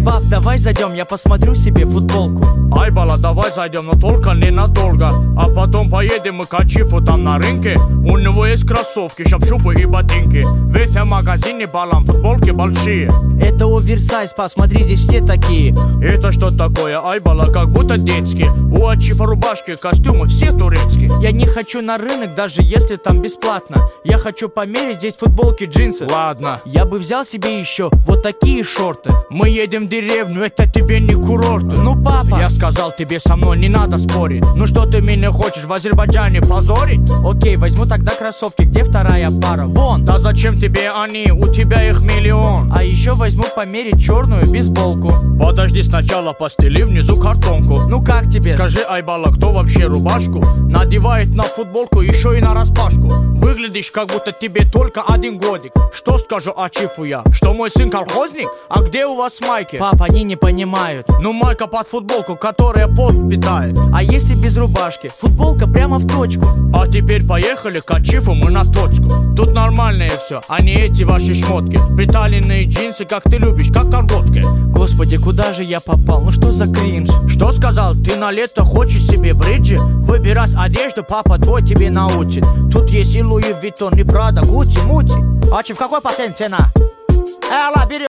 Пап, давай зайдем, я посмотрю себе футболку. Айбала, давай зайдем, но только ненадолго. А потом поедем мы к Ачифу там на рынке. У него есть кроссовки, шапшупы и ботинки. В этом магазине, балам, футболки большие. Это оверсайз, пап, смотри, здесь все такие. Это что такое, Айбала, как будто детские. У Ачифа рубашки, костюмы, все турецкие. Я не хочу на рынок, даже если там бесплатно. Я хочу померить здесь футболки, джинсы. Ладно, Я бы взял себе еще вот такие шорты. мы едем в деревню, это тебе не курорт. Ну, папа. Я сказал тебе, со мной не надо спорить. Ну что ты меня хочешь в Азербайджане позорить? Окей, возьму тогда кроссовки. Где вторая пара? Вон. Да зачем тебе они? У тебя их миллион. А еще возьму померить черную бейсболку. Подожди, сначала постели внизу картонку. Ну как тебе? Скажи, Айбала, кто вообще рубашку надевает на футболку еще и на распашку? Выглядишь, как будто тебе только 1 годик. Что скажу Ачифу я? Что мой сын колхозник? А где у вас майки? Пап, они не понимают. Ну майка под футболку, которая пот питает. А если без рубашки? Футболка прямо в точку. А теперь поехали к Ачифу мы на точку. Тут нормальное все, а не эти ваши шмотки. Приталенные джинсы, как ты любишь, как колготки. Господи, куда же я попал? Ну что за кринж? Что сказал? Ты на лето хочешь себе бриджи? Выбирать одежду папа твой тебе научит. Тут есть и Луи Виттон, и Прада, Гуччи, Мучи. Ачи, в какой процент цена? Алла, бери.